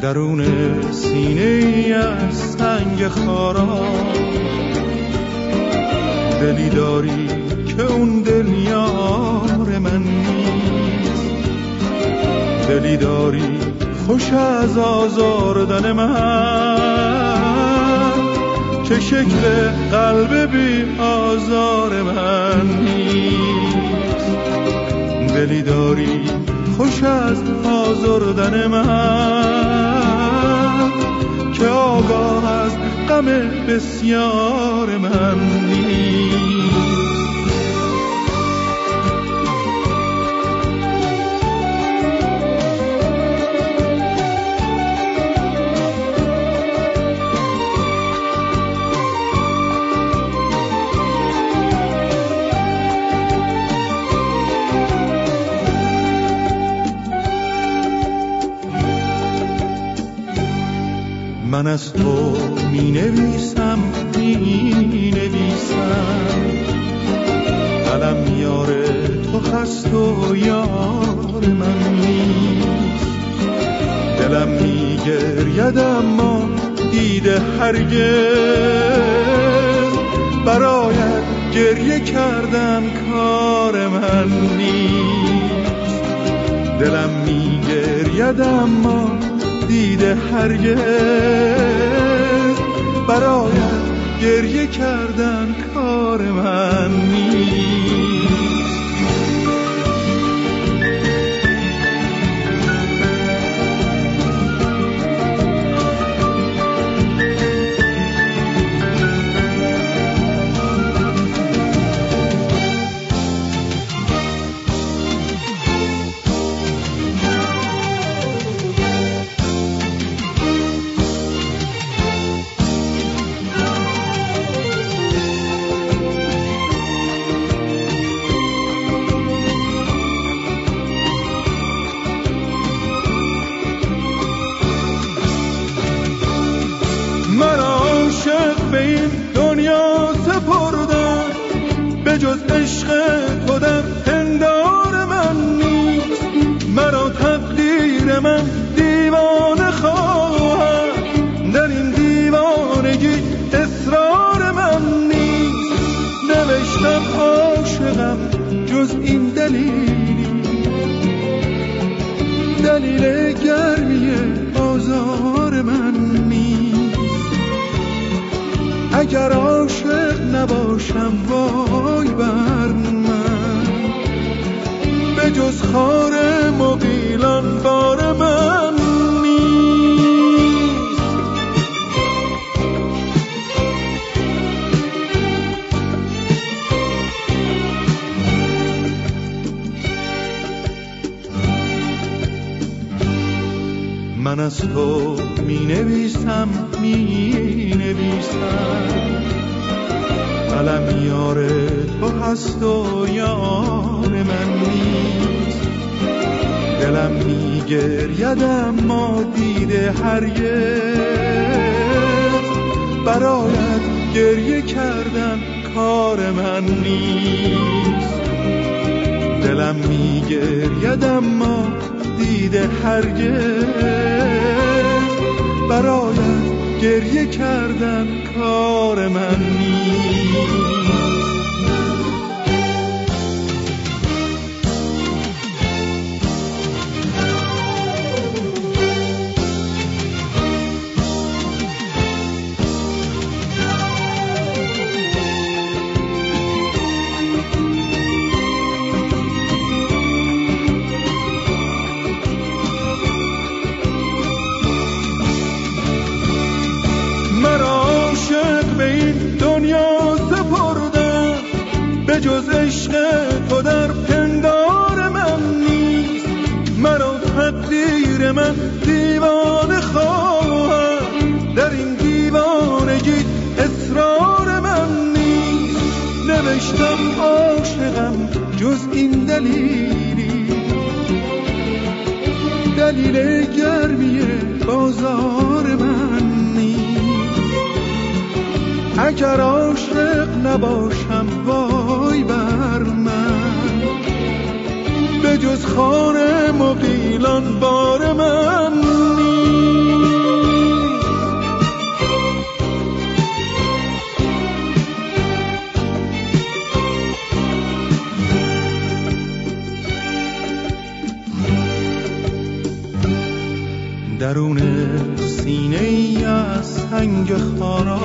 درون سینه ای از سنگ خارا دلی داری که اون دل یار من نیست، دلی داری خوش از آزاردن من که شکل قلب بی آزار من نیست، دلی داری خوش از آزردن من که آگاه از غم بسیار من نیست. من از تو می نویسم قلم یار تو هست و یار من نیست، دلم می گرید اما دیده هرگز برایت گریه کردن کار من نیست، دلم می گرید اما دیده هرگز برایت گریه کردن کار من نیست. جز عشق تو در پندار من نیست، مرا تقدیر من دیوانه خواهد، در این دیوانگی اصرار من نیست، نوشتم عاشقم جز این دلیل گرمی آزار من نیست، اگر عاشق نباشم وای بر من، به جز خار مغیلان بار من نیست. من از تو می نویسم قلم یار تو هست و یار من نیست، دلم می گرید اما دیده هرگز برایت گریه کردن کار من نیست، دلم می گرید اما دیده هرگز برایت گریه کردن کار من نیست. به جز عشق تو در پندار من نیست، مرا تقدیر من دیوانه خواهد، در این دیوانگی اصرار من نیست، نوشتم عاشقم جز این دلیل گرمی بازار من نیست، اگر عاشق نباشم وای بر من، به جز خانه مغیلان بار من نیست. درون سینه ای از سنگ خارا،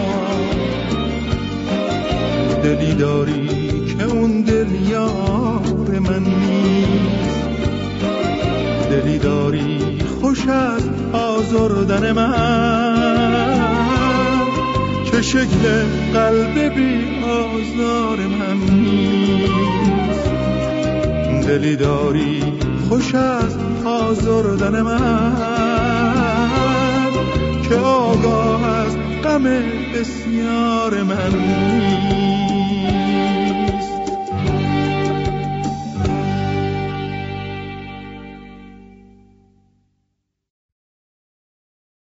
دلی داری که اون دل یار من نیست، دلی داری خوش از آزردن من که شکل قلب بی آزار من نیست، دلی داری خوش از آزردن من که آگاه از غم بسیار من نیست.